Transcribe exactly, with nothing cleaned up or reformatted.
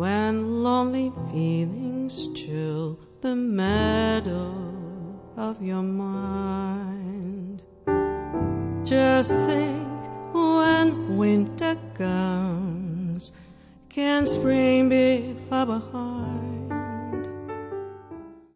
when lonely feelings chill the meadow of your mind. Just think, when winter comes, can spring be far behind?